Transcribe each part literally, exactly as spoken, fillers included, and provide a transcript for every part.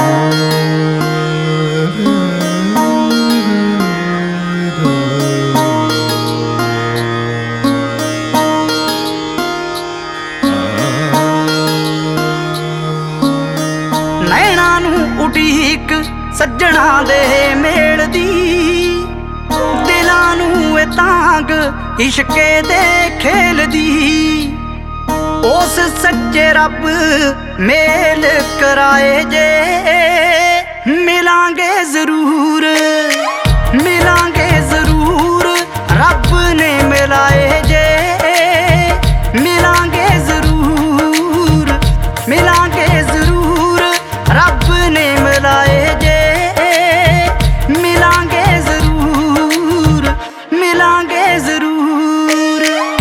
ਨੈਣਾਂ ਨੂੰ ਉਡੀਕ ਸੱਜਣਾ ਦੇ ਮੇਲ ਦੀ, ਦਿਲਾਂ ਨੂੰ ਇਹ ਤਾਂਗ ਇਸ਼ਕੇ ਦੇ ਖੇਲ ਦੀ। ਉਸ ਸੱਚੇ ਰੱਬ ਮੇਲ ਕਰਾਏ ਜੇ, ਮਿਲਾਂਗੇ ਜ਼ਰੂਰ ਮਿਲਾਂਗੇ ਜ਼ਰੂਰ। ਰੱਬ ਨੇ ਮਿਲਾਏ ਜੇ, ਮਿਲਾਂਗੇ ਜ਼ਰੂਰ ਮਿਲਾਂਗੇ ਜ਼ਰੂਰ। ਰੱਬ ਨੇ ਮਿਲਾਏ ਜੇ, ਮਿਲਾਂਗੇ ਜ਼ਰੂਰ ਮਿਲਾਂਗੇ ਜ਼ਰੂਰ।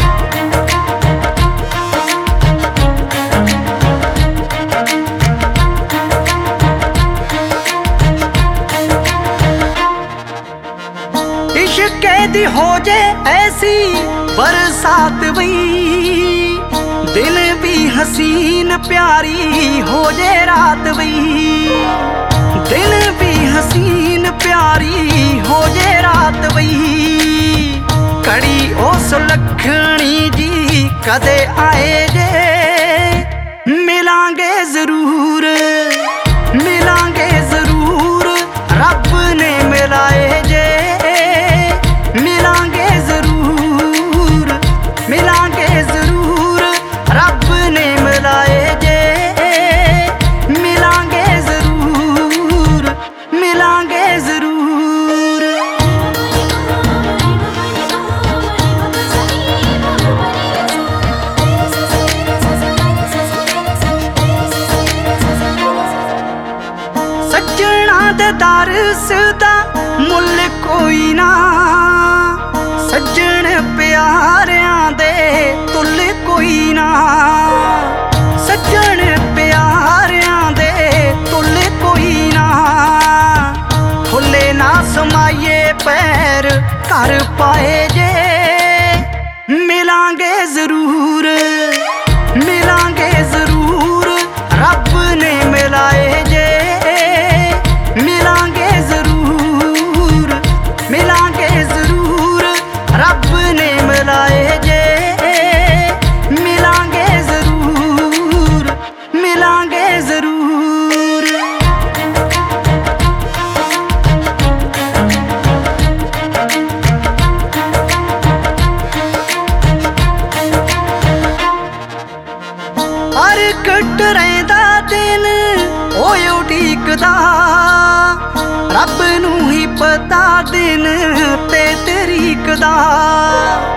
इश्क़ दी हो जे ऐसी बरसात वही, दिल भी हसीन प्यारी हो जे रात वही। दिल भी हसीन प्यारी हो जे रात वही। कड़ी ओ सुलखणी जी कदे आए जे, मिलांगे जरूर मिलांगे जरूर। रब ने मिलाए जे, मिलांगे जरूर मिलांगे जरूर। रब ने मिलाए जे, मिलांगे जरूर मिलांगे जरूर। सज्जणा दे दरस दा मुल कोई ना, सज्जण प्यारियां दे तुल कोई ना। सज्जण प्यारियां दे तुल कोई ना, फुले ना समाइए पैर कर पाए जे, मिलांगे जरूर मिलांगे जरूर। रब ने मिलाए जे, मिलांगे जरूर मिलांगे जरूर। रब ने मिलाए जे, मिलांगे जरूर मिलांगे जरूर। हर कट रहिंदा दिन ओए उडीकदा, रब नूं ही पता दिन ते तरीक दा।